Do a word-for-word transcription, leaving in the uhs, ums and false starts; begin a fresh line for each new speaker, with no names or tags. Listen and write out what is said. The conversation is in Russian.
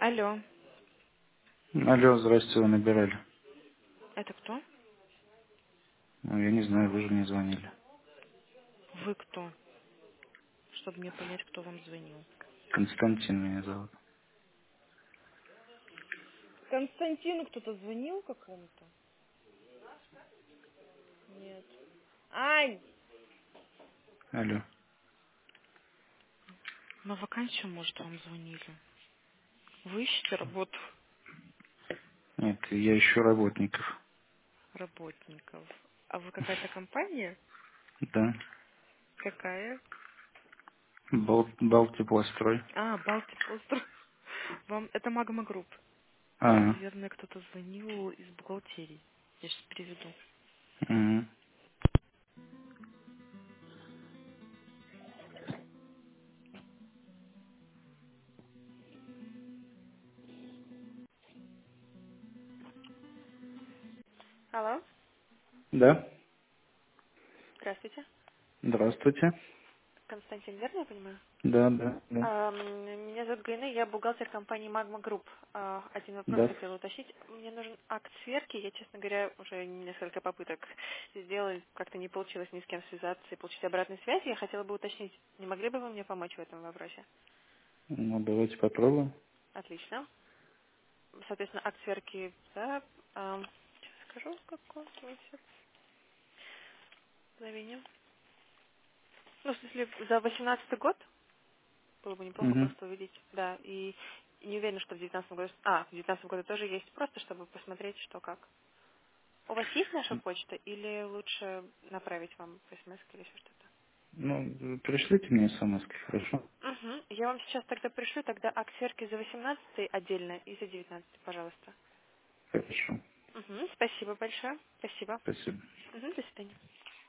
Алло,
Алло, здрасте, вы набирали.
это кто?
Ну, я не знаю, вы же мне звонили.
Вы кто? Чтобы мне понять, кто вам звонил.
Константин меня зовут.
Константину кто-то звонил какому-то? Нет. Ань!
Алло.
На вакансию, может, вам звонили. Вы ищете работу
Нет, я ищу работников.
работников. А вы какая-то компания?
Да.
Какая?
Бал, Балтипластрой.
А, Балтик остров. Вам это Магма Групп. Вам,
А,
наверное, кто-то звонил из бухгалтерии. Я сейчас переведу.
угу.
Алло,
Да.
здравствуйте.
Здравствуйте.
Константин, верно я понимаю?
Да, да, да.
Ам, Меня зовут Галина, я бухгалтер компании Magma Group. А, Один вопрос
Да.
хотела уточнить. Мне нужен акт сверки. Я, честно говоря, уже несколько попыток сделала, как-то не получилось ни с кем связаться и получить обратную связь. Я хотела бы уточнить, не могли бы вы мне помочь в этом вопросе?
Ну, давайте попробуем.
Отлично. Соответственно, акт сверки за... ам, сейчас скажу, какой месяц. Мгновение. Ну, в смысле, за восемнадцатый год было бы неплохо
Угу.
просто увидеть. Да, и не уверена, что в девятнадцатом году... А, в девятнадцатом году тоже есть, просто чтобы посмотреть, что как. У вас есть наша почта или лучше направить вам смс или еще что-то?
Ну, пришлите мне смс, хорошо?
Угу. Я вам сейчас тогда пришлю, тогда акт сверки за восемнадцатый отдельно и за девятнадцатый, пожалуйста.
Хорошо.
Угу. Спасибо большое. Спасибо.
Спасибо.
Угу. До свидания.